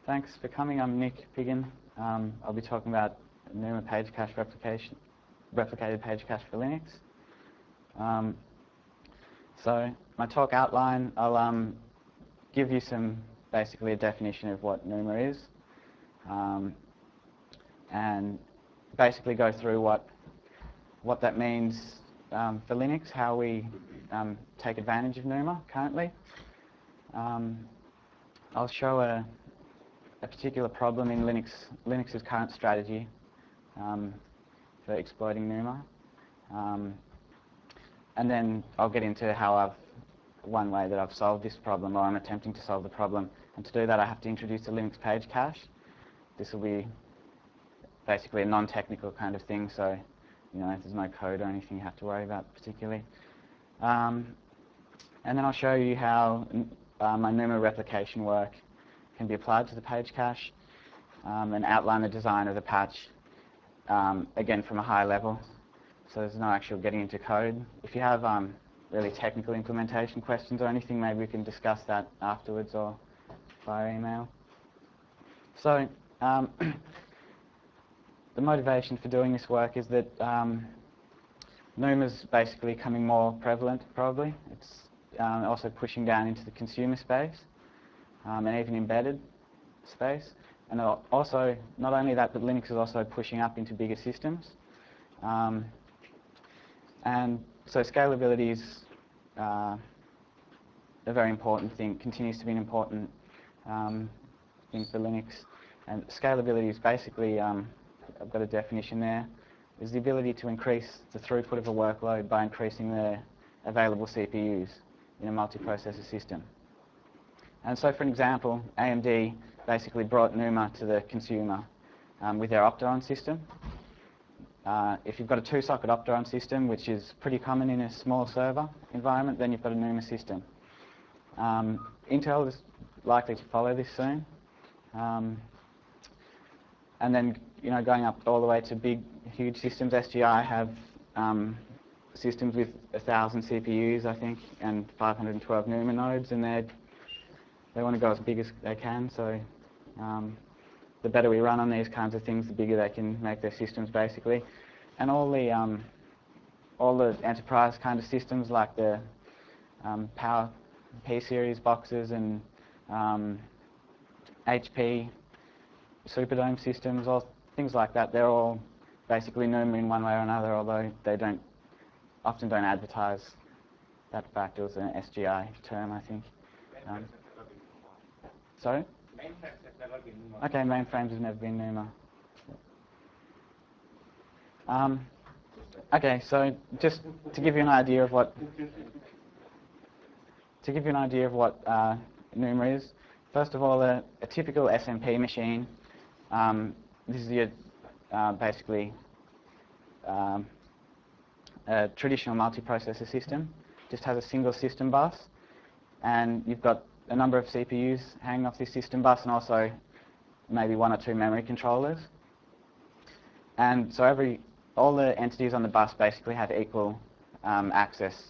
Thanks for coming. I'm Nick Piggin. I'll be talking about NUMA page cache replicated page cache for Linux. So my talk outline, I'll give you basically a definition of what NUMA is, and basically go through what that means for Linux, how we take advantage of NUMA currently. I'll show a particular problem in Linux's current strategy for exploiting NUMA. And then I'll get into how one way that I've solved this problem, or I'm attempting to solve the problem. And to do that, I have to introduce a Linux page cache. This will be basically a non-technical kind of thing, so there's no code or anything you have to worry about particularly. And then I'll show you how my NUMA replication work can be applied to the page cache, and outline the design of the patch, again from a high level. So there's no actual getting into code. If you have really technical implementation questions or anything, maybe we can discuss that afterwards or via email. So the motivation for doing this work is that NUMA's basically becoming more prevalent, probably. It's also pushing down into the consumer space, and even embedded space. And also, not only that, but Linux is also pushing up into bigger systems. And so scalability is a very important thing, continues to be an important thing for Linux. And scalability is basically, I've got a definition there, is the ability to increase the throughput of a workload by increasing the available CPUs in a multiprocessor system. And so, for an example, AMD basically brought NUMA to the consumer with their Opteron system. If you've got a 2-socket Opteron system, which is pretty common in a small server environment, then you've got a NUMA system. Intel is likely to follow this soon. And then, going up all the way to big, huge systems. SGI have systems with 1,000 CPUs, I think, and 512 NUMA nodes, and they want to go as big as they can. So the better we run on these kinds of things, the bigger they can make their systems, basically. And all the enterprise kind of systems, like the Power P-series boxes and HP Superdome systems, or things like that, they're all basically NUMA in one way or another, although they often don't advertise that fact. It was an SGI term, I think. Sorry? Mainframes have never been NUMA. Okay, mainframes have never been NUMA. Okay, so just to give you an idea of what NUMA is, first of all, a typical SMP machine. This is your basically a traditional multiprocessor system. Just has a single system bus, and you've got a number of CPUs hanging off this system bus, and also maybe 1 or 2 memory controllers. And so all the entities on the bus basically have equal access,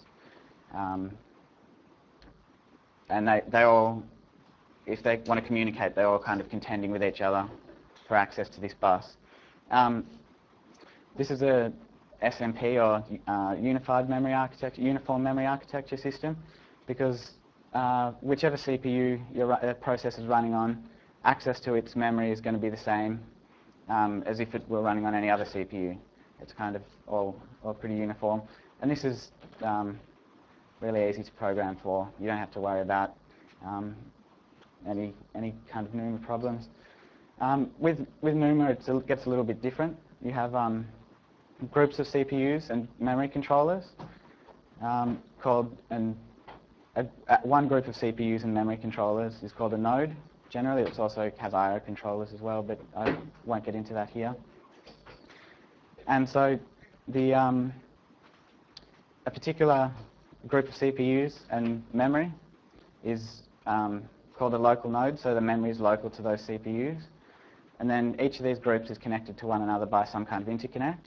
and they all, if they want to communicate, they're all kind of contending with each other for access to this bus. This is a SMP, or unified memory architecture, uniform memory architecture system, because whichever CPU your processor is running on, access to its memory is going to be the same as if it were running on any other CPU. It's kind of all pretty uniform. And this is really easy to program for. You don't have to worry about any kind of NUMA problems. With NUMA, it gets a little bit different. You have groups of CPUs and memory controllers called one group of CPUs and memory controllers is called a node. Generally, it also has I/O controllers as well, but I won't get into that here. And so a particular group of CPUs and memory is called a local node, so the memory is local to those CPUs. And then each of these groups is connected to one another by some kind of interconnect.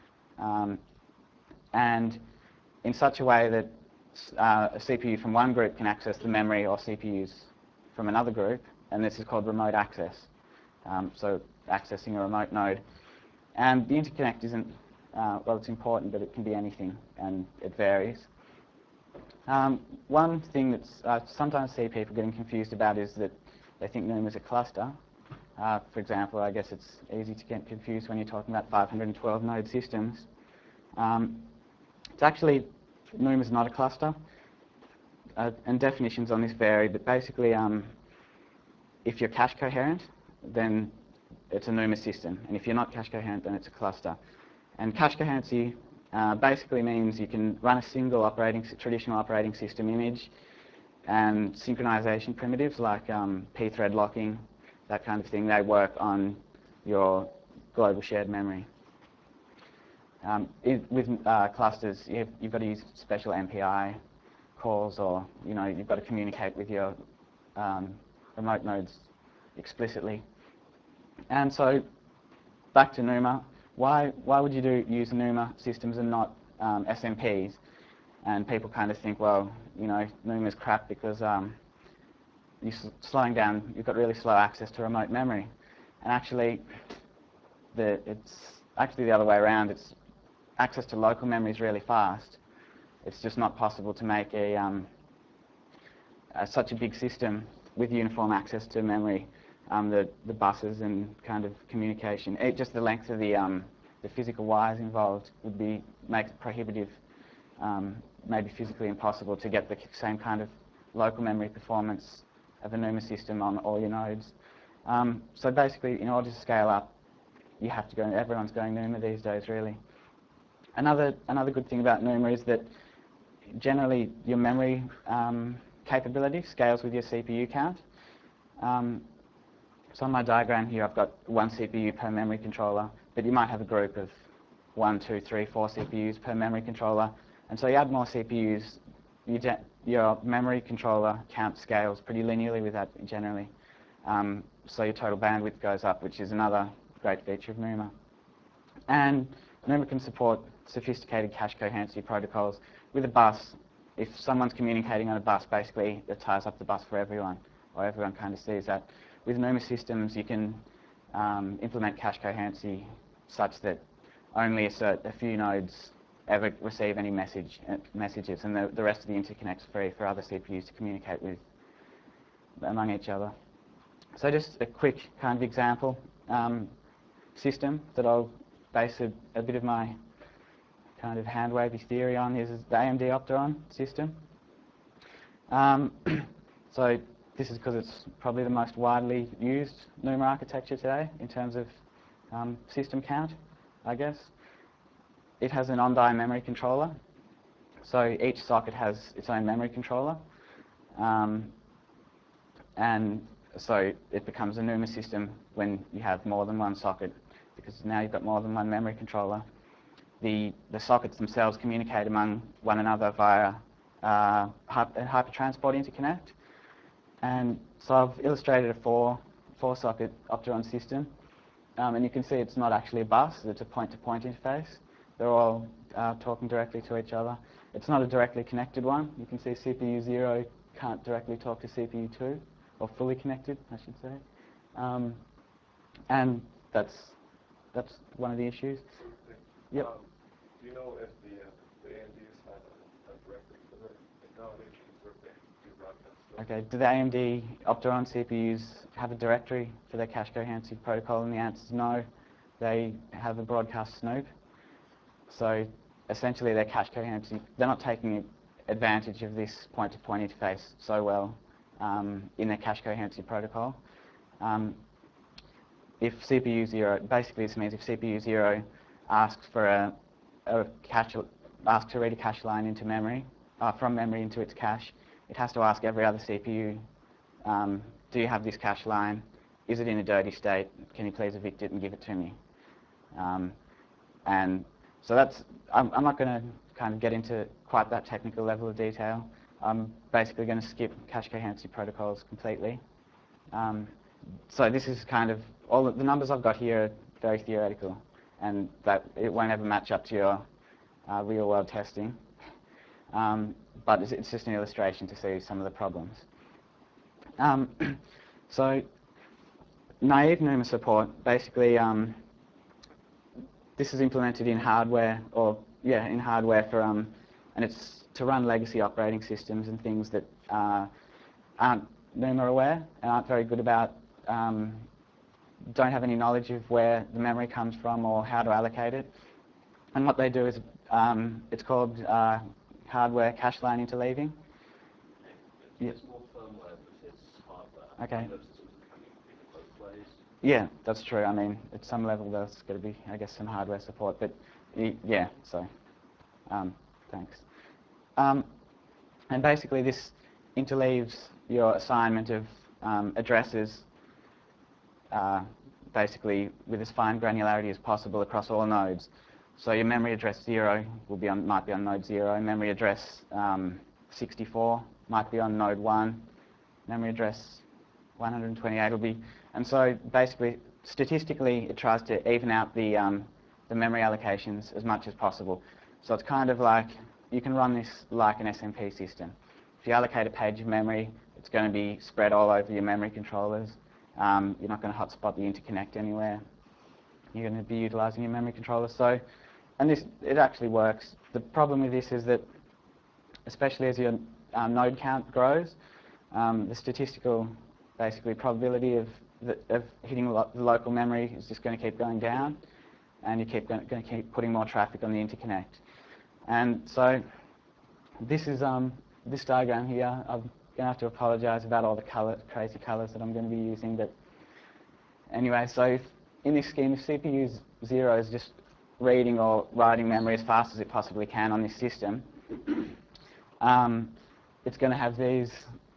And in such a way that a CPU from one group can access the memory or CPUs from another group, and this is called remote access. So accessing a remote node. And the interconnect isn't, well, it's important, but it can be anything, and it varies. One thing that I sometimes see people getting confused about is that they think NUMA is a cluster. For example, I guess it's easy to get confused when you're talking about 512 node systems. It's actually, NUMA is not a cluster, and definitions on this vary, but basically if you're cache coherent, then it's a NUMA system, and if you're not cache coherent, then it's a cluster. And cache coherency basically means you can run a single traditional operating system image, and synchronization primitives like pthread locking, that kind of thing, they work on your global shared memory. With clusters, you've got to use special MPI calls, or you've got to communicate with your remote nodes explicitly. And so, back to NUMA. Why would you use NUMA systems and not SMPs? And people kind of think, well, NUMA's crap because you're slowing down. You've got really slow access to remote memory. And actually, it's actually the other way around. It's access to local memory is really fast. It's just not possible to make such a big system with uniform access to memory. The buses and kind of communication, just the length of the physical wires involved would make it prohibitive, maybe physically impossible to get the same kind of local memory performance of a NUMA system on all your nodes. So basically, in order to scale up, you have to go. Everyone's going NUMA these days, really. Another good thing about NUMA is that generally your memory capability scales with your CPU count. So on my diagram here, I've got 1 CPU per memory controller, but you might have a group of 1, 2, 3, 4 CPUs per memory controller. And so you add more CPUs, your memory controller count scales pretty linearly with that generally. So your total bandwidth goes up, which is another great feature of NUMA. And NUMA can support sophisticated cache coherency protocols. With a bus, if someone's communicating on a bus, basically it ties up the bus for everyone, or everyone kind of sees that. With NUMA systems, you can implement cache coherency such that only a few nodes ever receive any messages, and the rest of the interconnect's free for other CPUs to communicate with among each other. So just a quick kind of example system that I'll base a bit of my kind of hand-wavy theory on is the AMD Opteron system. So this is because it's probably the most widely used NUMA architecture today in terms of system count, I guess. It has an on-die memory controller. So each socket has its own memory controller. And so it becomes a NUMA system when you have more than one socket, because now you've got more than one memory controller. The sockets themselves communicate among one another via a hypertransport interconnect. And so I've illustrated a four-socket Opteron system. And you can see it's not actually a bus, it's a point-to-point interface. They're all talking directly to each other. It's not a directly connected one. You can see CPU 0 can't directly talk to CPU 2, or fully connected, I should say. And that's one of the issues. Yep. Do you know if the AMDs have a directory for their technology or if they do broadcast stuff? Okay, do the AMD Opteron CPUs have a directory for their cache coherency protocol? And the answer is no. They have a broadcast snoop. So essentially their cache coherency, they're not taking advantage of this point-to-point interface so well in their cache coherency protocol. If CPU 0, basically this means if CPU 0 asks for asks to read a cache line into memory, from memory into its cache, it has to ask every other CPU, do you have this cache line? Is it in a dirty state? Can you please evict it and give it to me? And so I'm not going to kind of get into quite that technical level of detail. I'm basically going to skip cache coherency protocols completely. So this is kind of, all the numbers I've got here are very theoretical, and that it won't ever match up to your real world testing. But it's just an illustration to see some of the problems. So naive NUMA support, basically, this is implemented in hardware, in hardware for, and it's to run legacy operating systems and things that aren't NUMA aware and aren't very good about, don't have any knowledge of where the memory comes from or how to allocate it. And what they do is, it's called hardware cache line interleaving. It's more firmware, but it's hardware. Okay. Those systems are coming in both ways. Yeah, that's true. I mean, at some level there's going to be, I guess, some hardware support, but yeah, so thanks. And basically this interleaves your assignment of addresses basically with as fine granularity as possible across all nodes. So your memory address 0 might be on node 0, memory address 64 might be on node 1, memory address 128 will be, and so basically statistically it tries to even out the memory allocations as much as possible. So it's kind of like, you can run this like an SMP system. If you allocate a page of memory, it's going to be spread all over your memory controllers. You're not going to hotspot the interconnect anywhere. You're going to be utilizing your memory controller. So, and it actually works. The problem with this is that, especially as your node count grows, the statistical basically probability of hitting the local memory is just going to keep going down, and you're going to keep putting more traffic on the interconnect. And so this is this diagram here. I'm going to have to apologize about all the crazy colors that I'm going to be using, but anyway, so if, in this scheme, if CPU 0 is just reading or writing memory as fast as it possibly can on this system, it's going to have these,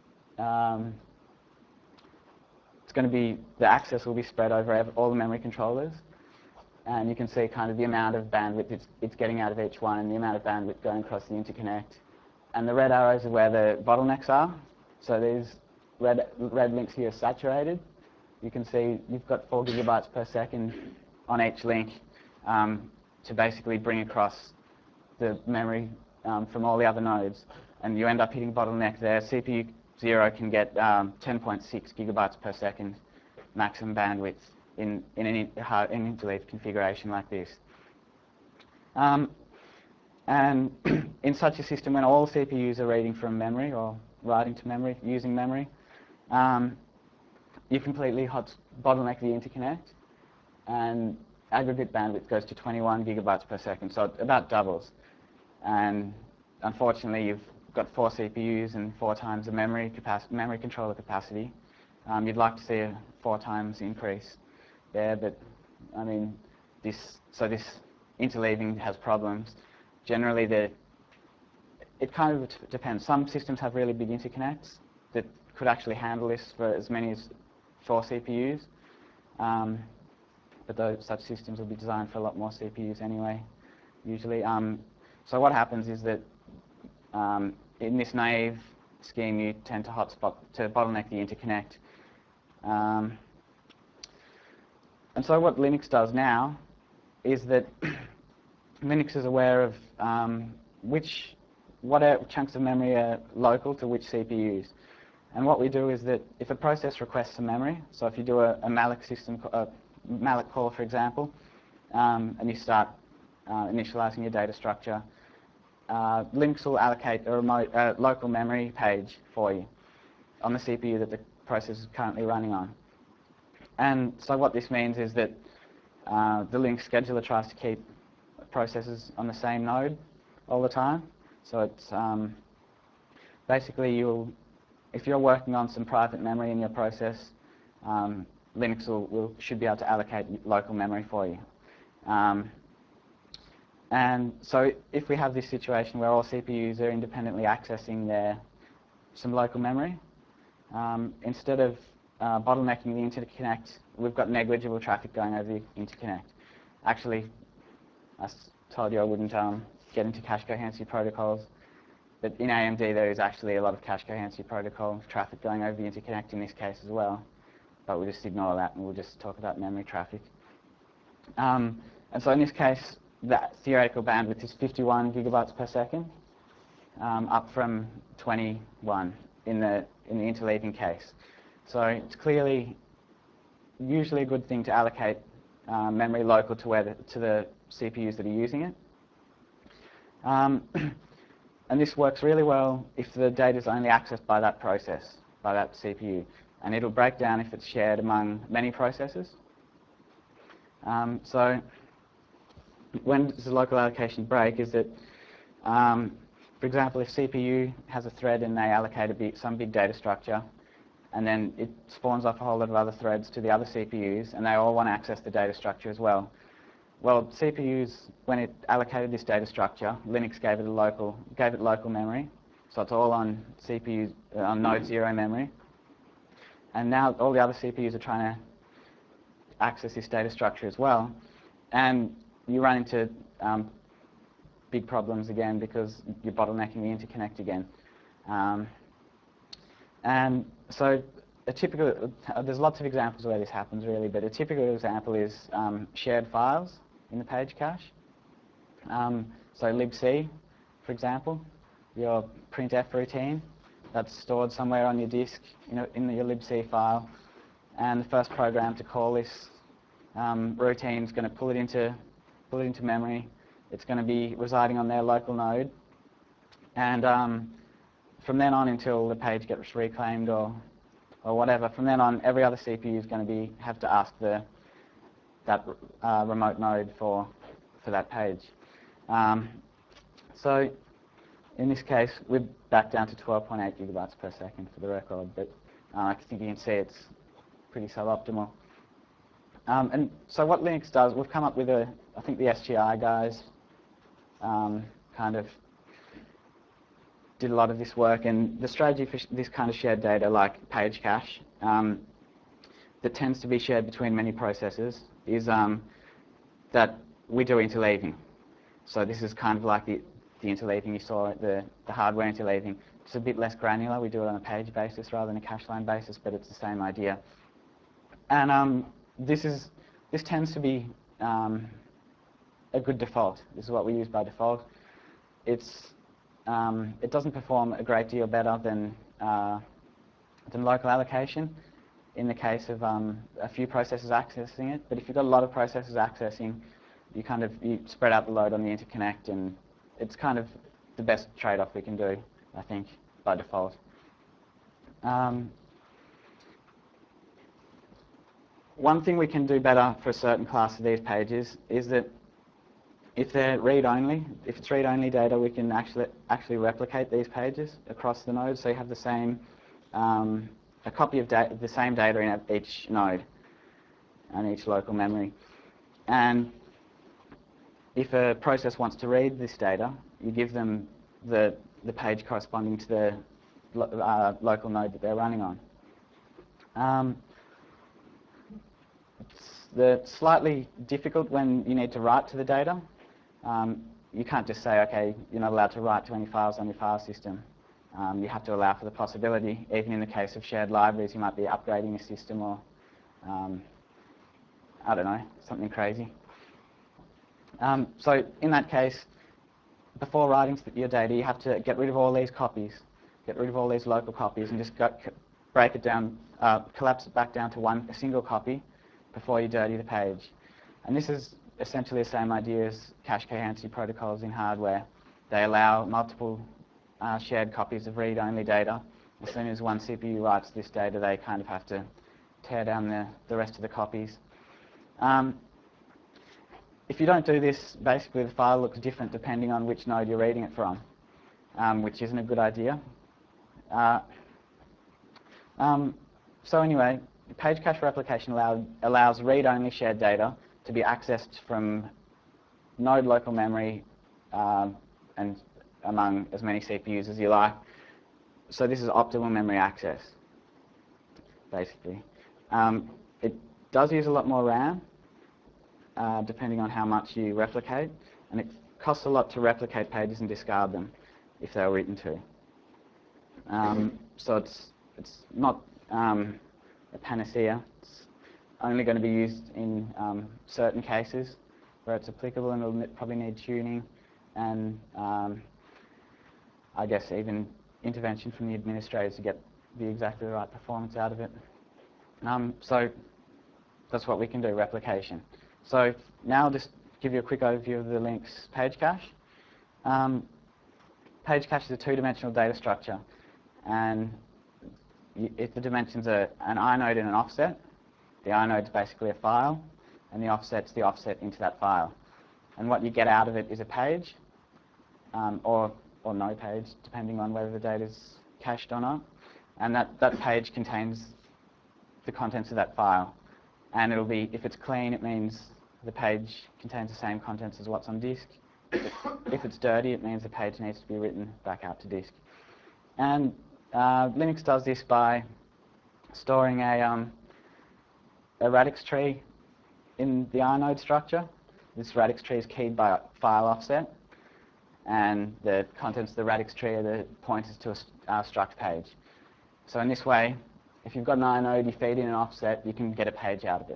it's going to be, the access will be spread over all the memory controllers, and you can see kind of the amount of bandwidth it's getting out of each one and the amount of bandwidth going across the interconnect. And the red arrows are where the bottlenecks are. So these red links here are saturated. You can see you've got 4 gigabytes per second on each link to basically bring across the memory from all the other nodes. And you end up hitting bottleneck there. CPU 0 can get 10.6 gigabytes per second maximum bandwidth in an interleaved configuration like this. And in such a system, when all CPUs are reading from memory or writing to memory, using memory, you completely bottleneck the interconnect, and aggregate bandwidth goes to 21 gigabytes per second, so it about doubles. And unfortunately, you've got 4 CPUs and 4 times the memory controller capacity. You'd like to see a 4 times increase there, but I mean, this interleaving has problems. Generally, it kind of depends. Some systems have really big interconnects that could actually handle this for as many as 4 CPUs. But such systems will be designed for a lot more CPUs anyway, usually. So what happens is that in this naive scheme, you tend to bottleneck the interconnect. And so what Linux does now is that Linux is aware of what chunks of memory are local to which CPUs. And what we do is that if a process requests some memory, so if you do a malloc system, malloc call, for example, and you start initializing your data structure, Linux will allocate a local memory page for you on the CPU that the process is currently running on. And so what this means is that the Linux scheduler tries to keep processes on the same node all the time. So it's basically if you're working on some private memory in your process, Linux should be able to allocate local memory for you. And so if we have this situation where all CPUs are independently accessing some local memory, instead of bottlenecking the interconnect, we've got negligible traffic going over the interconnect. Actually, I told you I wouldn't get into cache coherency protocols, but in AMD there is actually a lot of cache coherency protocol traffic going over the interconnect in this case as well. But we'll just ignore that and we'll just talk about memory traffic. And so in this case, that theoretical bandwidth is 51 gigabytes per second, up from 21 in the interleaving case. So it's clearly usually a good thing to allocate memory local to to the CPUs that are using it. And this works really well if the data is only accessed by that process, by that CPU. And it'll break down if it's shared among many processes. So when does the local allocation break is that, for example, if CPU has a thread and they allocate some big data structure, and then it spawns off a whole lot of other threads to the other CPUs, and they all want to access the data structure as well. Well, CPUs, when it allocated this data structure, Linux gave it local memory, so it's all on CPU on node 0 memory. And now all the other CPUs are trying to access this data structure as well, and you run into big problems again because you're bottlenecking the interconnect again. And so there's lots of examples where this happens really, but a typical example is shared files in the page cache. So libc, for example, your printf routine, that's stored somewhere on your disk in your libc file, and the first program to call this routine is going to pull it into memory. It's going to be residing on their local node, and from then on until the page gets reclaimed or whatever, from then on every other CPU is going to have to ask that remote node for that page. So in this case, we're back down to 12.8 gigabytes per second for the record, but I think you can see it's pretty suboptimal. And so what Linux does, we've come up with I think the SGI guys kind of did a lot of this work, and the strategy for this kind of shared data, like page cache, that tends to be shared between many processes, is that we do interleaving. So this is kind of like the interleaving you saw, the hardware interleaving. It's a bit less granular. We do it on a page basis rather than a cache line basis, but it's the same idea. And this tends to be a good default. This is what we use by default. It doesn't perform a great deal better than local allocation in the case of a few processes accessing it. But if you've got a lot of processes accessing, you spread out the load on the interconnect, and it's kind of the best trade-off we can do, I think, by default. One thing we can do better for a certain class of these pages is that if they're read-only, if it's read-only data, we can actually replicate these pages across the nodes, so you have the same a copy of the same data in each node and each local memory. And if a process wants to read this data, you give them the page corresponding to the local node that they're running on. It's slightly difficult when you need to write to the data. You can't just say, okay, you're not allowed to write to any files on your file system. You have to allow for the possibility, even in the case of shared libraries, you might be upgrading your system or, I don't know, something crazy. So in that case, before writing your data, you have to get rid of all these copies, get rid of all these local copies, and just break it down, collapse it back down to a single copy before you dirty the page. And this is essentially the same idea as cache coherency protocols in hardware. They allow multiple shared copies of read-only data. As soon as one CPU writes this data, they kind of have to tear down the rest of the copies. If you don't do this, basically the file looks different depending on which node you're reading it from, which isn't a good idea. So anyway, page cache replication allows read-only shared data to be accessed from node local memory and among as many CPUs as you like. So this is optimal memory access, basically. It does use a lot more RAM, depending on how much you replicate, and it costs a lot to replicate pages and discard them if they were written to. So it's not a panacea. It's only going to be used in certain cases where it's applicable, and it'll probably need tuning and I guess even intervention from the administrators to get exactly the right performance out of it. So that's what we can do, replication. So now I'll just give you a quick overview of the Linux page cache. Page cache is a two-dimensional data structure, and if the dimensions are an inode and an offset, the inode is basically a file, and the offset's the offset into that file. And what you get out of it is a page, or no page, depending on whether the data is cached or not. And that page contains the contents of that file. And it'll be, if it's clean, it means the page contains the same contents as what's on disk. If it's dirty, it means the page needs to be written back out to disk. And Linux does this by storing a radix tree in the inode structure. This radix tree is keyed by a file offset, and the contents of the radix tree are the pointers to a struct page. So in this way, if you've got an inode, you feed in an offset, you can get a page out of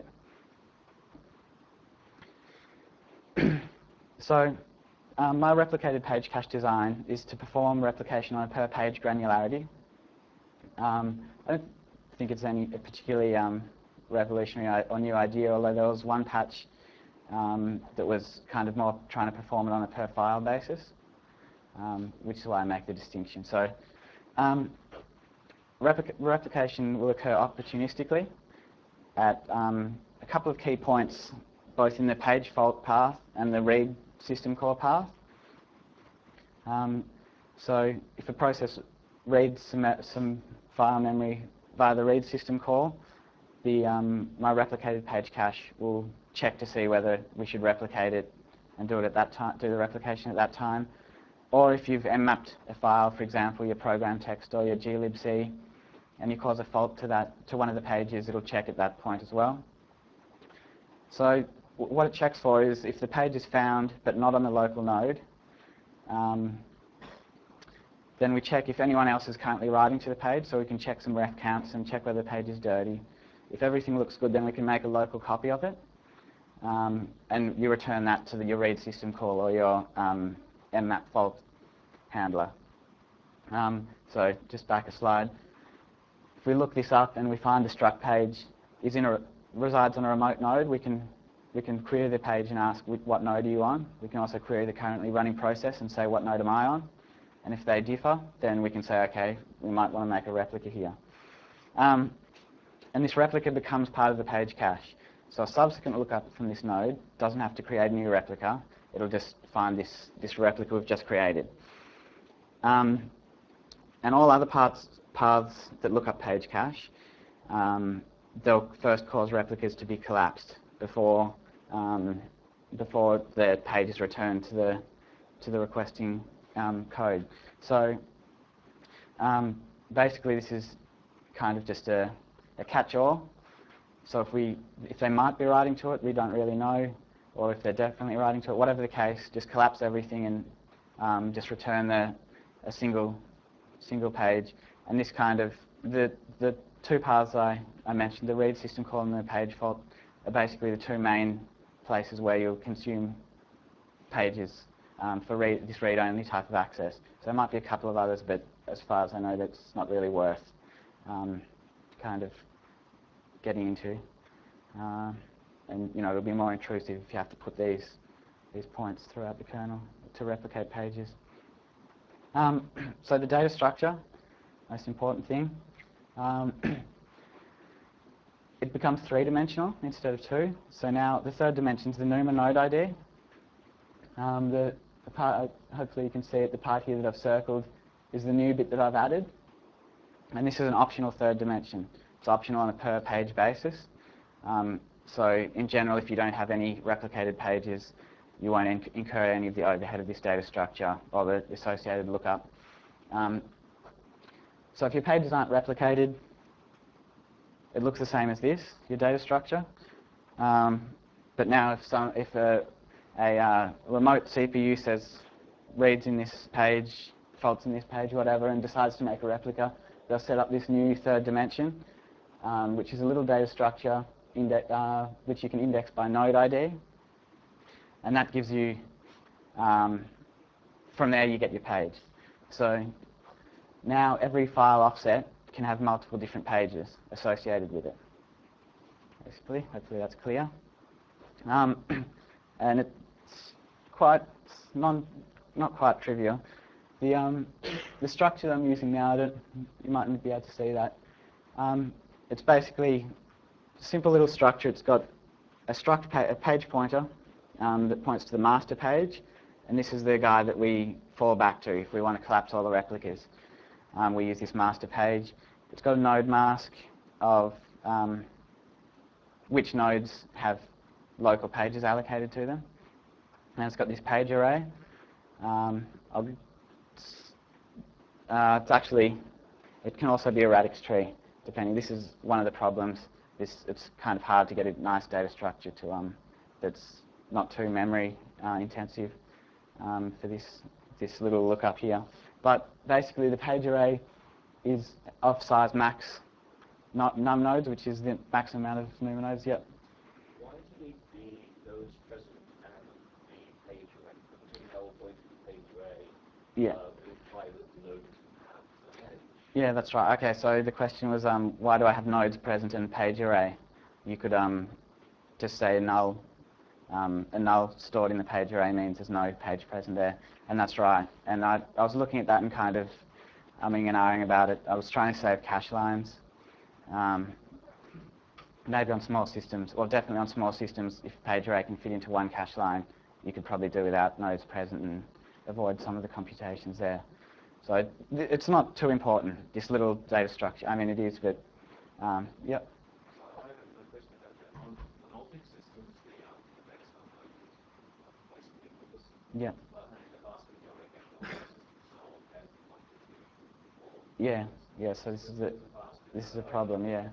it. So my replicated page cache design is to perform replication on a per page granularity. I don't think it's any particularly revolutionary or new idea, although there was one patch that was kind of more trying to perform it on a per file basis, which is why I make the distinction. So replication will occur opportunistically at a couple of key points, both in the page fault path and the read system call path. So if a process reads some file memory via the read system call, my replicated page cache will check to see whether we should replicate it and do it at that time, do the replication at that time. Or if you've mapped a file, for example, your program text or your glibc, and you cause a fault to one of the pages, it'll check at that point as well. So what it checks for is if the page is found but not on the local node, then we check if anyone else is currently writing to the page, so we can check some ref counts and check whether the page is dirty. If everything looks good, then we can make a local copy of it, and you return that to your read system call or your mmap fault handler. So just back a slide. If we look this up and we find the struct page resides on a remote node, we can query the page and ask what node are you on. We can also query the currently running process and say what node am I on. And if they differ, then we can say, okay, we might want to make a replica here. And this replica becomes part of the page cache. So a subsequent lookup from this node doesn't have to create a new replica. It'll just find this replica we've just created. And all other paths that look up page cache, they'll first cause replicas to be collapsed before the page is returned to the requesting code. So basically, this is kind of just a catch-all. So if they might be writing to it, we don't really know, or if they're definitely writing to it, whatever the case, just collapse everything and just return a single page. And this kind of the two paths I mentioned, the read system call and the page fault, are basically the two main places where you'll consume pages for this read-only type of access. So there might be a couple of others, but as far as I know, that's not really worth kind of getting into. And it'll be more intrusive if you have to put these points throughout the kernel to replicate pages. So the data structure, most important thing. It becomes three-dimensional instead of two. So now the third dimension is the NUMA node ID. The part, hopefully you can see it, the part here that I've circled is the new bit that I've added. And this is an optional third dimension. It's optional on a per page basis. So in general, if you don't have any replicated pages, you won't incur any of the overhead of this data structure or the associated lookup. So if your pages aren't replicated, it looks the same as this, your data structure. But now if a remote CPU reads in this page, faults in this page, whatever, and decides to make a replica, they'll set up this new third dimension, which is a little data structure which you can index by node ID. And that gives you, from there you get your page. So now every file offset can have multiple different pages associated with it. basically. Hopefully that's clear. And it's quite not quite trivial. The structure that I'm using now, you might be able to see that. It's basically a simple little structure. It's got a page pointer that points to the master page, and this is the guy that we fall back to if we want to collapse all the replicas. We use this master page. It's got a node mask of which nodes have local pages allocated to them. And it's got this page array. It can also be a radix tree, depending. This is one of the problems. It's kind of hard to get a nice data structure to that's not too memory intensive for this little lookup here. But basically, the page array is of size max, not num nodes, which is the maximum amount of NUMA nodes. Yep. Why do you need the nodes present and the page array? Between the whole point of the page array, Yeah. imply that the nodes have the page. Yeah, that's right. Okay, so the question was, why do I have nodes present in page array? You could just say a null stored in the page array means there's no page present there, and that's right. And I was looking at that and kind of umming and ahhing about it. I was trying to save cache lines. Maybe on small systems, or definitely on small systems, if page array can fit into one cache line, you could probably do without nodes present and avoid some of the computations there. So it's not too important, this little data structure. I mean, it is, but yep. I have a question about that. On all big systems, the maximum quite ubiquitous. Yeah. But in the vast majority of all systems, all have 1 to 3 or Yeah. Yeah. So this is a problem. Yeah.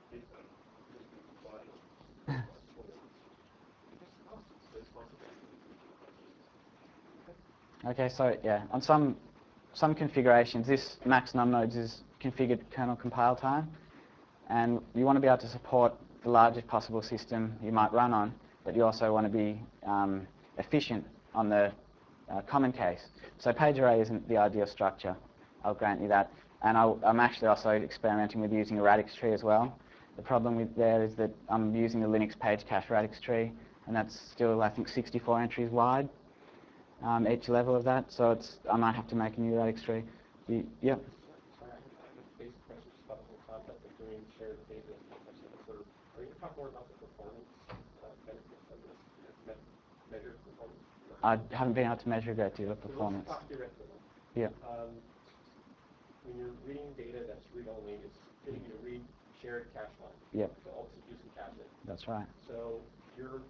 Okay. So yeah, on some configurations, this max num nodes is configured kernel compile time, and you want to be able to support the largest possible system you might run on, but you also want to be efficient on the common case. So page array isn't the ideal structure, I'll grant you that. And I'm actually also experimenting with using a radix tree as well. The problem with there is that I'm using the Linux page cache radix tree, and that's still, I think, 64 entries wide, each level of that. So I might have to make a new radix tree. Yep. Sorry, I have a basic question just about the whole concept of doing shared data and stuff like that. Sort of, are you talking more about the performance benefits of this, measure performance? I haven't been able to measure a great deal of performance. So let's talk theoretically. Yeah. When you're reading data that's read-only, it's getting you to read shared cache line. Yep. To also use and cache it. That's right. So you're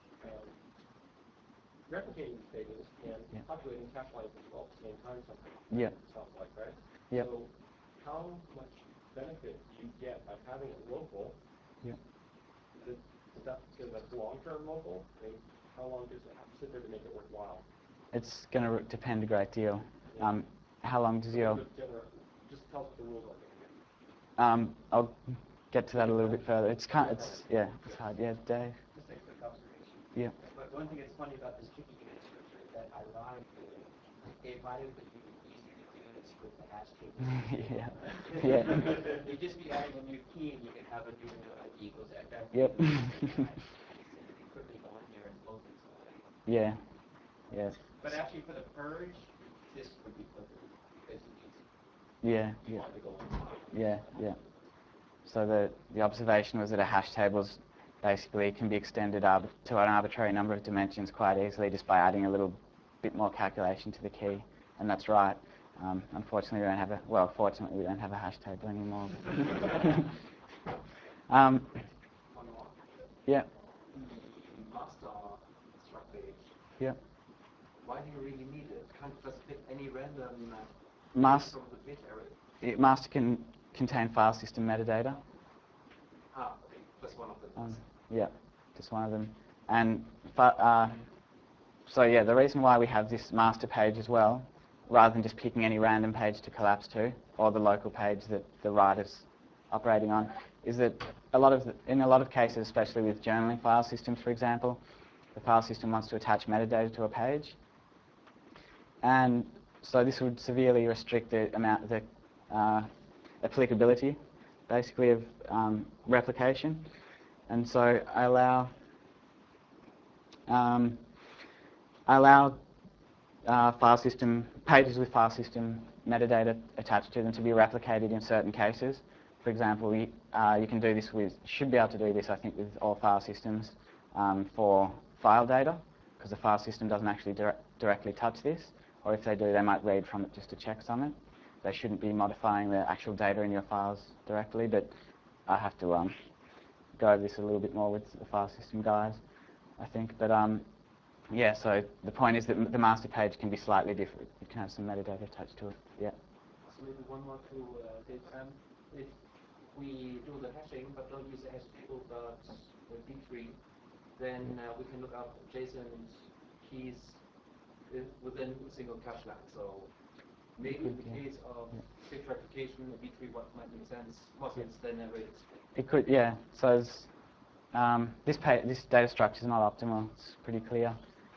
replicating these tables and populating cache lines as well at the same time sometimes. Yeah. Sounds like, right? Yeah. So how much benefit do you get by having it local? Yeah. Is that long-term local? I mean, how long does it have to sit there to make it worthwhile? It's going to depend a great deal. How long does your... Just tell us what the rules are. I'll get to that a little bit further. It's hard. Yeah, Dave. Just a quick observation. Yeah. But one thing that's funny about this tricky unit structure is that ironically, it might have been easier to do this with the hash table. Yeah. You'd just be adding a new key and you can have a new equals FF. Yep. Quickly go in here and close it. Yeah. Yes. But actually for the purge, this would be quicker. Because Yeah. you want to go in. Yeah. So the observation was that a hash table basically can be extended to an arbitrary number of dimensions quite easily just by adding a little bit more calculation to the key, and that's right. Unfortunately, fortunately, we don't have a hash table anymore. Yeah. The master struct page. Yeah. Why do you really need it? Can't just pick any random Master. from the page array. Master can contain file system metadata. Okay, just one of them. Yeah, just one of them. And so yeah, the reason why we have this master page as well, rather than just picking any random page to collapse to, or the local page that the writer's operating on, is that in a lot of cases, especially with journaling file systems, for example, the file system wants to attach metadata to a page, and so this would severely restrict the applicability, basically, of replication. And so I allow file system pages with file system metadata attached to them to be replicated in certain cases. For example, you can do this with, should be able to do this, I think, with all file systems for file data, because the file system doesn't actually directly touch this, or if they do, they might read from it just to check something. They shouldn't be modifying the actual data in your files directly, but I have to go over this a little bit more with the file system guys, I think. But yeah, so the point is that the master page can be slightly different. It can have some metadata attached to it. Yeah. So maybe one more to Dave. If we do the hashing but don't use the hash table but B-tree, then we can look up JSON keys within a single cache line. So maybe in the case of fixed replication, a B-tree might make more sense than a RAID. It could, yeah. So this data structure is not optimal. It's pretty clear.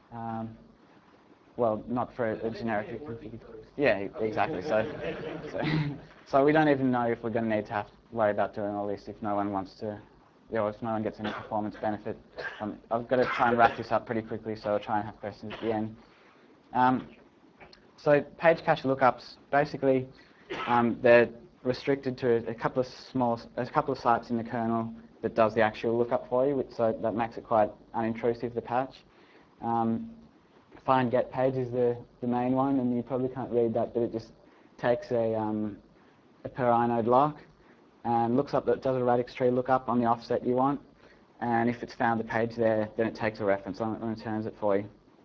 Well, not for a generically configured. Yeah, exactly. So we don't even know if we're going to need to have to worry about doing all this if no one wants to, if no one gets any performance benefit. I've got to try and wrap this up pretty quickly, so I'll try and have questions at the end. So page cache lookups, basically, they're restricted to a couple of sites in the kernel that does the actual lookup for you, so that makes it quite unintrusive, the patch. Find get page is the main one, and you probably can't read that, but it just takes a per inode lock and looks up, does a radix tree lookup on the offset you want, and if it's found the page there, then it takes a reference on it and returns it for you.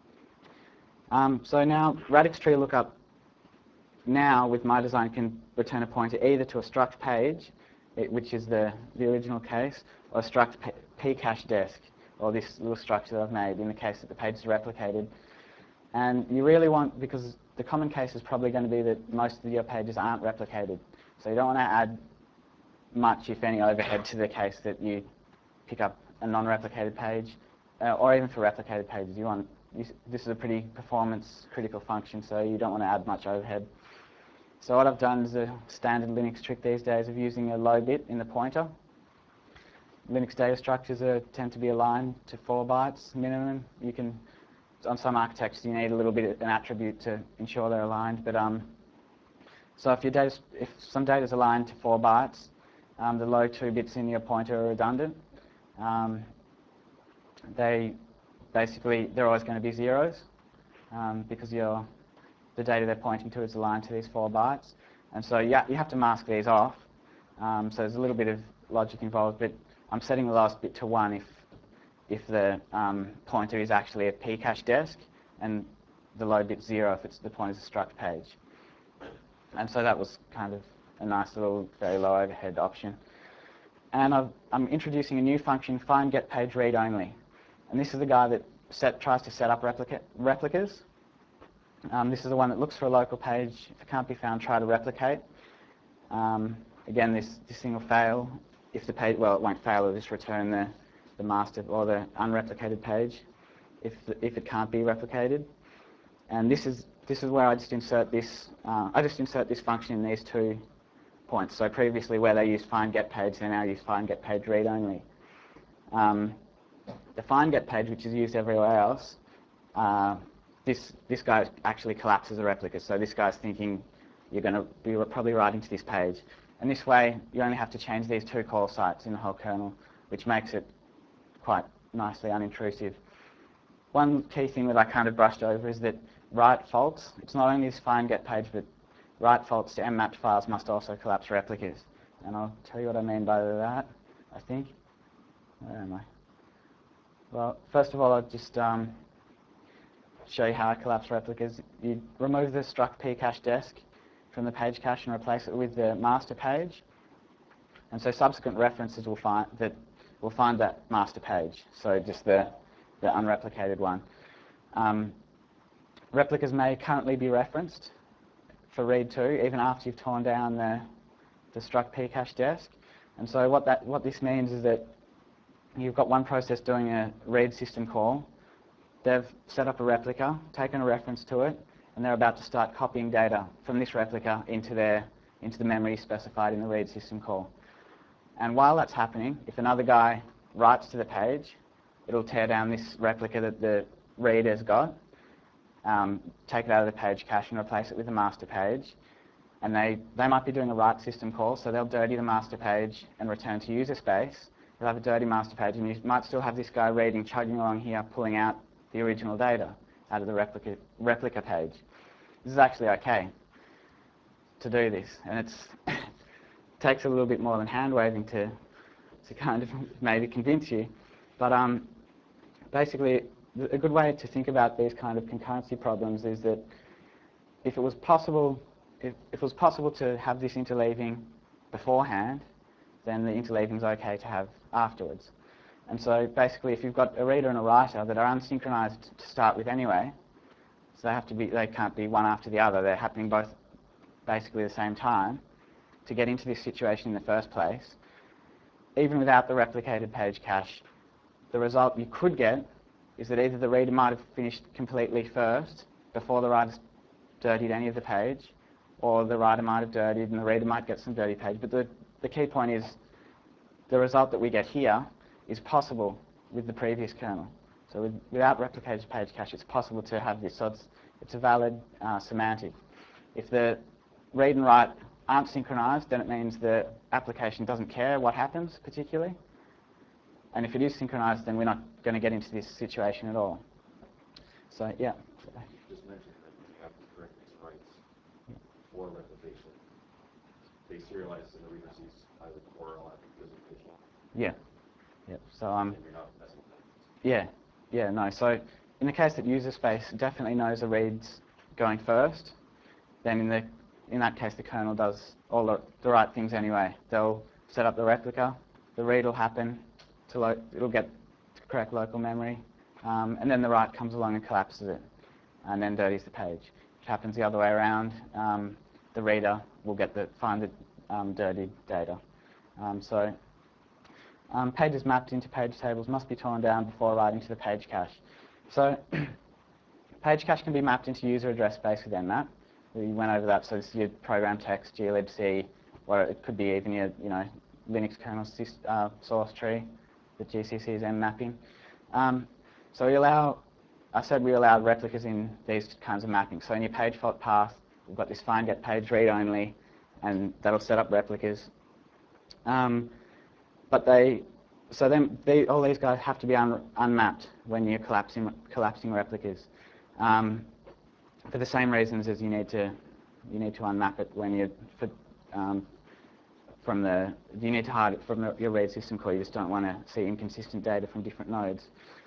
So now radix tree lookup now with my design can return a pointer either to a struct page, which is the original case, or a struct pcache desk, or this little structure that I've made in the case that the page is replicated. And you really want, because the common case is probably going to be that most of your pages aren't replicated. So you don't want to add much, if any, overhead to the case that you pick up a non-replicated page, or even for replicated pages. This is a pretty performance critical function, so you don't want to add much overhead. So what I've done is a standard Linux trick these days of using a low bit in the pointer. Linux data structures tend to be aligned to 4 bytes minimum. You can, on some architectures, you need a little bit of an attribute to ensure they're aligned. But so if some data is aligned to 4 bytes, the low 2 bits in your pointer are redundant. They're always going to be zeros because the data they're pointing to is aligned to these 4 bytes. And so you have to mask these off. So there's a little bit of logic involved, but I'm setting the last bit to 1 if the pointer is actually a pcache desk, and the low bit 0 if the pointer is a struct page. And so that was kind of a nice little, very low overhead option. And I'm introducing a new function, find get page read only. And this is the guy that tries to set up replicas. This is the one that looks for a local page. If it can't be found, try to replicate. Again, this thing will fail. If the page, well, it won't fail. It'll just return the master or the unreplicated page if it can't be replicated. And this is where I just insert this. I just insert this function in these 2 points. So previously, where they used find get page, they now use find get page read only. The find get page, which is used everywhere else, this guy actually collapses a replica. So this guy's thinking you're going to be probably writing to this page. And this way, you only have to change these 2 call sites in the whole kernel, which makes it quite nicely unintrusive. One key thing that I kind of brushed over is that write faults. It's not only this find get page, but write faults to mmapped files must also collapse replicas. And I'll tell you what I mean by that, I think. Where am I? Well, first of all, I'll just show you how I collapse replicas. You remove the struct pcache desk from the page cache and replace it with the master page. And so subsequent references will find that master page, so just the unreplicated one. Replicas may currently be referenced for read to, even after you've torn down the struct pcache desk. And so what this means is that you've got one process doing a read system call. They've set up a replica, taken a reference to it, and they're about to start copying data from this replica into the memory specified in the read system call. And while that's happening, if another guy writes to the page, it'll tear down this replica that the reader's got, take it out of the page cache and replace it with a master page. And they might be doing a write system call, so they'll dirty the master page and return to user space. You'll have a dirty master page, and you might still have this guy reading, chugging along here, pulling out the original data out of the replica page. This is actually okay to do this, and it takes a little bit more than hand-waving to kind of maybe convince you. But basically, a good way to think about these kind of concurrency problems is that if it was possible to have this interleaving beforehand, then the interleaving is okay to have afterwards. And so basically, if you've got a reader and a writer that are unsynchronized to start with anyway, so they can't be one after the other, they're happening both basically at the same time, to get into this situation in the first place, even without the replicated page cache, the result you could get is that either the reader might have finished completely first before the writer's dirtied any of the page, or the writer might have dirtied and the reader might get some dirty page. But the key point is the result that we get here is possible with the previous kernel. So without replicated page cache, it's possible to have this. So it's a valid semantic. If the read and write aren't synchronized, then it means the application doesn't care what happens particularly. And if it is synchronized, then we're not going to get into this situation at all. So yeah. You just mentioned that when you have the correct mixed writes for replication, they serialize and the reader sees either core or representation. Yeah. Yeah. So And you're not messing with that. Yeah. No. So in the case that user space definitely knows the read's going first, then in that case the kernel does all the right things anyway. They'll set up the replica, the read will happen, it'll get to correct local memory, and then the write comes along and collapses it, and then dirties the page. If it happens the other way around, the reader will find the dirtied data. Pages mapped into page tables must be torn down before writing to the page cache. So page cache can be mapped into user address space with mmap. We went over that. So this is your program text, glibc, or it could be even your Linux kernel source tree that GCC is mmapping. So I said we allow replicas in these kinds of mapping. So in your page fault path, we've got this find get page read only, and that'll set up replicas. But all these guys have to be unmapped when you're collapsing replicas, for the same reasons as you need to unmap it when you need to hide it from your read system call. You just don't want to see inconsistent data from different nodes.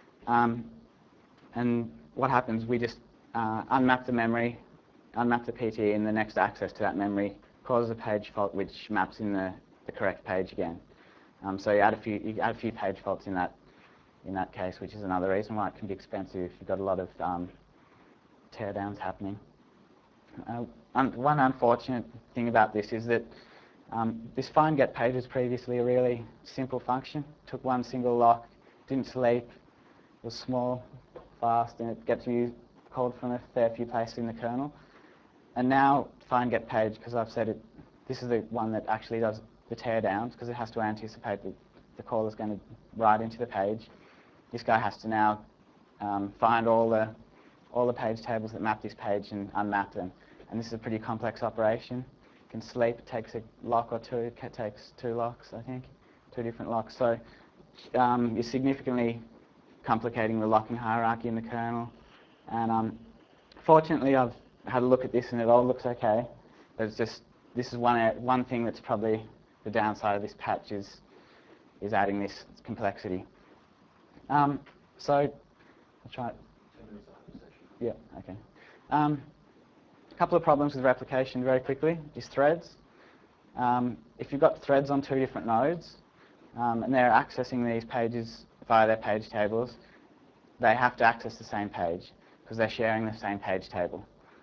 And what happens? We just unmap the memory, unmap the PTE, and the next access to that memory causes a page fault which maps in the correct page again. So you add a few page faults in that case, which is another reason why it can be expensive if you've got a lot of teardowns happening. One unfortunate thing about this is that this find get page was previously a really simple function. Took one single lock, didn't sleep, was small, fast, and it gets called from a fair few places in the kernel. And now find get page, because I've said it, this is the one that actually does the teardowns, because it has to anticipate that the call is going to write into the page. This guy has to now find all the page tables that map this page and unmap them. And this is a pretty complex operation. It can sleep, it takes a lock or two, it takes 2 locks, I think, 2 different locks. So you're significantly complicating the locking hierarchy in the kernel. And fortunately, I've had a look at this and it all looks okay. But it's just, this is one thing that's probably the downside of this patch is adding this complexity. So I'll try it. Yeah, okay. A couple of problems with replication very quickly is threads. If you've got threads on 2 different nodes and they're accessing these pages via their page tables, they have to access the same page because they're sharing the same page table.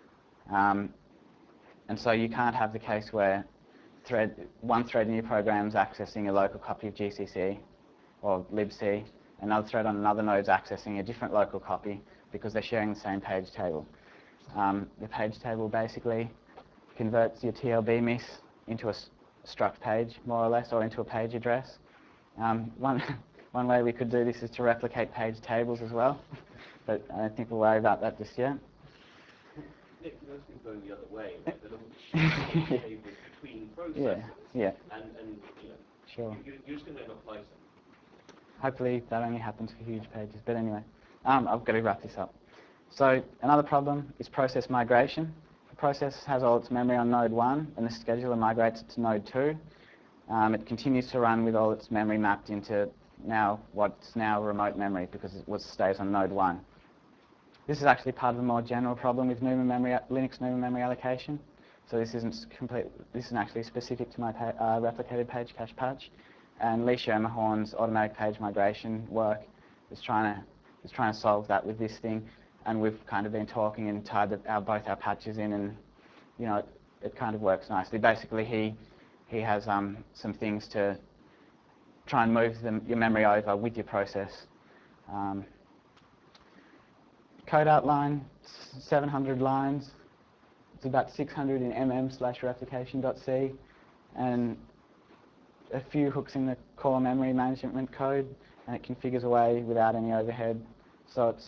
And so you can't have the case where one thread in your program is accessing a local copy of GCC or libc, another thread on another node is accessing a different local copy because they're sharing the same page table. The page table basically converts your TLB miss into a struct page, more or less, or into a page address. One One way we could do this is to replicate page tables as well, but I don't think we'll worry about that just yet. Nick, those things going the other way, right? They're looking at tables between processes. Yeah. And you know, Sure. you're just going to end up slicing. Hopefully that only happens for huge pages. But anyway, I've got to wrap this up. So another problem is process migration. The process has all its memory on node 1, and the scheduler migrates it to node 2. It continues to run with all its memory mapped into what's now remote memory because it stays on node 1. This is actually part of a more general problem with Linux NUMA memory allocation. So this isn't actually specific to my replicated page cache patch. And Lee Schermerhorn's automatic page migration work is trying to solve that with this thing. And we've kind of been talking and tied both our patches in, and you know it kind of works nicely. Basically, he has some things to try and move your memory over with your process. Code outline, 700 lines. It's about 600 in mm/replication.c, and a few hooks in the core memory management code, and it configures away without any overhead. So it's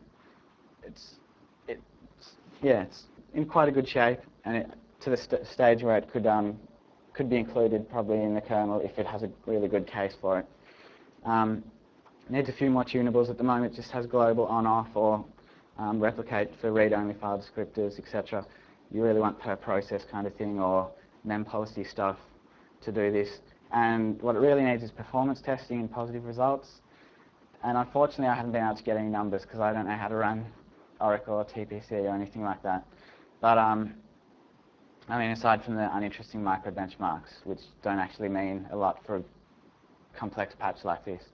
in quite a good shape, and to the stage where it could be included probably in the kernel if it has a really good case for it. Needs a few more tunables. At the moment, it just has global on/off or replicate for read-only file descriptors, etc. You really want per process kind of thing or mem policy stuff to do this. And what it really needs is performance testing and positive results. And unfortunately, I haven't been able to get any numbers because I don't know how to run Oracle or TPC or anything like that. But I mean, aside from the uninteresting micro benchmarks, which don't actually mean a lot for a complex patch like this.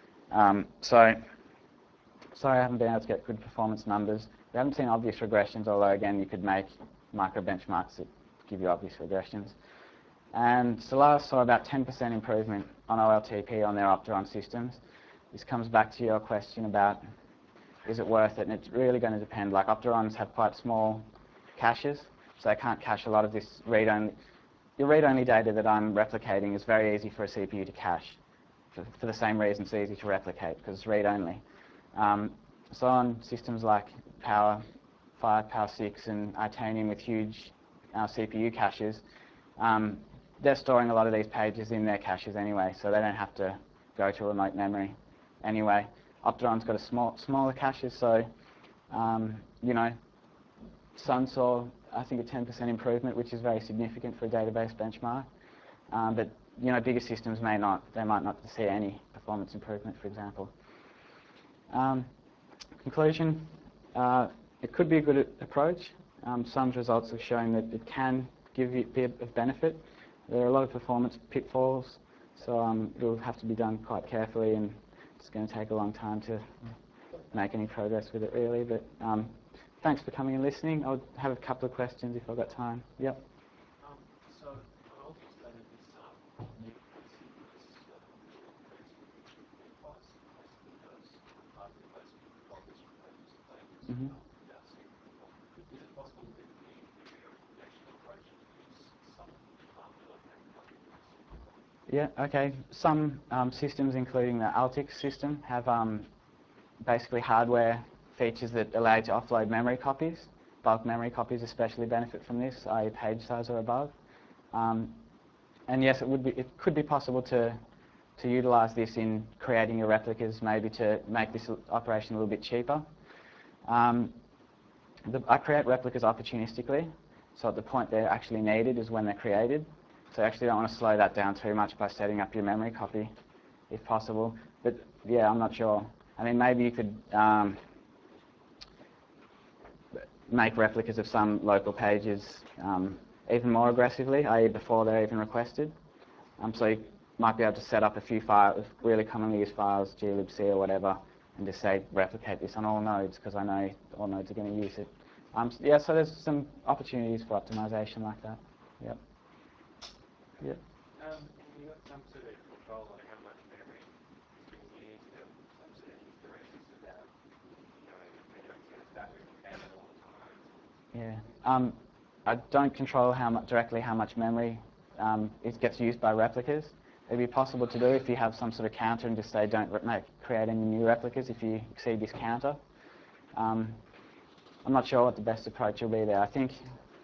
Sorry I haven't been able to get good performance numbers. We haven't seen obvious regressions, although again, you could make micro benchmarks that give you obvious regressions. And Solaris saw about 10% improvement on OLTP on their Opteron systems. This comes back to your question about, is it worth it? And it's really going to depend. Like Opterons have quite small caches, so they can't cache a lot of this read-only. Your read-only data that I'm replicating is very easy for a CPU to cache. For the same reason it's easy to replicate, because it's read-only. So on systems like Power 5, Power 6, and Itanium with huge CPU caches, they're storing a lot of these pages in their caches anyway, so they don't have to go to remote memory anyway. Opteron's got a smaller caches, so you know, Sun saw I think a 10% improvement, which is very significant for a database benchmark. But you know, bigger systems may not. They might not see any performance improvement, for example. Conclusion: it could be a good approach. Some results have shown that it can be of benefit. There are a lot of performance pitfalls, so it'll have to be done quite carefully, and it's going to take a long time to make any progress with it, really. But thanks for coming and listening. I'll have a couple of questions if I've got time. Yep. So I'll explain this Mm-hmm. Is it possible with the replication approach to use some Yeah, okay. Some systems, including the Altix system, have basically hardware features that allow you to offload memory copies. Bulk memory copies especially benefit from this, i.e. page size or above. And yes, it could be possible to utilize this in creating your replicas, maybe to make this operation a little bit cheaper. I create replicas opportunistically, so at the point they're actually needed is when they're created. So I actually don't want to slow that down too much by setting up your memory copy, if possible. But yeah, I'm not sure. I mean, maybe you could make replicas of some local pages even more aggressively, i.e. before they're even requested. So you might be able to set up a few files, really commonly used files, glibc or whatever, and just say replicate this on all nodes, because I know all nodes are going to use it. Yeah, so there's some opportunities for optimization like that. Yep. Yep. You have some sort of control on how much memory is being used, and some sort of considerations about, you know, they don't sort of start replicating all the time. Yeah. I don't control directly how much memory it gets used by replicas. it'd be possible to do if you have some sort of counter and just say don't create any new replicas if you exceed this counter. I'm not sure what the best approach will be there. I think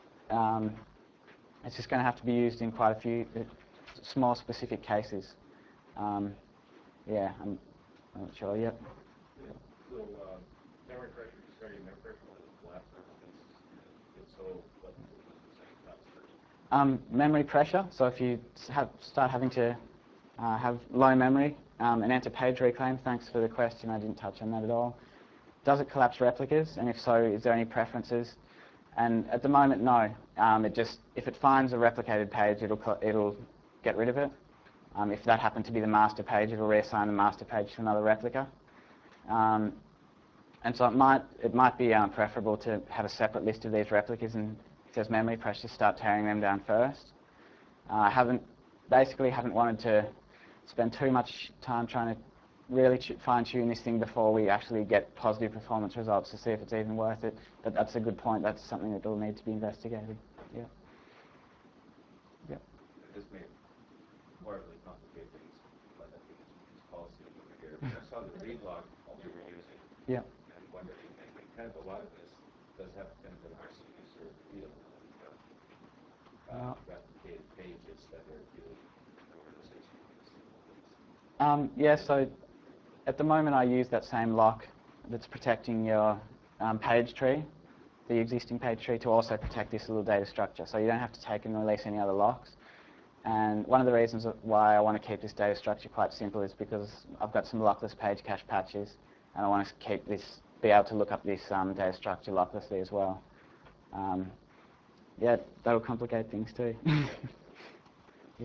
it's just going to have to be used in quite a few small specific cases. Yeah, I'm not sure yet. So, memory pressure, starting memory pressure when it collapses, if so, what percent? Memory pressure, so if you start having to have low memory and enter page reclaim, thanks for the question, I didn't touch on that at all. Does it collapse replicas, and if so, is there any preferences? And at the moment, no. If it finds a replicated page, it'll get rid of it. If that happened to be the master page, it'll reassign the master page to another replica. And so it might be preferable to have a separate list of these replicas, and if there's memory pressure, start tearing them down first. I haven't wanted to spend too much time trying to really fine-tune this thing before we actually get positive performance results to see if it's even worth it. But that's a good point. That's something that will need to be investigated. Yeah. Yeah. This may partly complicate things, but I think it's policy over here. I saw the read log you were using. Yeah. And wondering, and kind of a lot of this does have kind of an RC user feel. Replicated pages that are doing organization. Yeah, so at the moment I use that same lock that's protecting your page tree, the existing page tree, to also protect this little data structure. So you don't have to take and release any other locks. And one of the reasons why I want to keep this data structure quite simple is because I've got some lockless page cache patches, and I want to be able to look up this data structure locklessly as well. Yeah, that'll complicate things too. Yeah.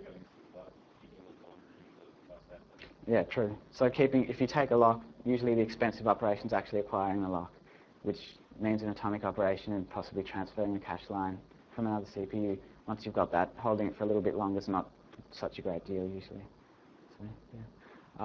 Yeah, true. So if you take a lock, usually the expensive operation is actually acquiring the lock, which means an atomic operation and possibly transferring a cache line from another CPU. Once you've got that, holding it for a little bit longer is not such a great deal usually. So, yeah.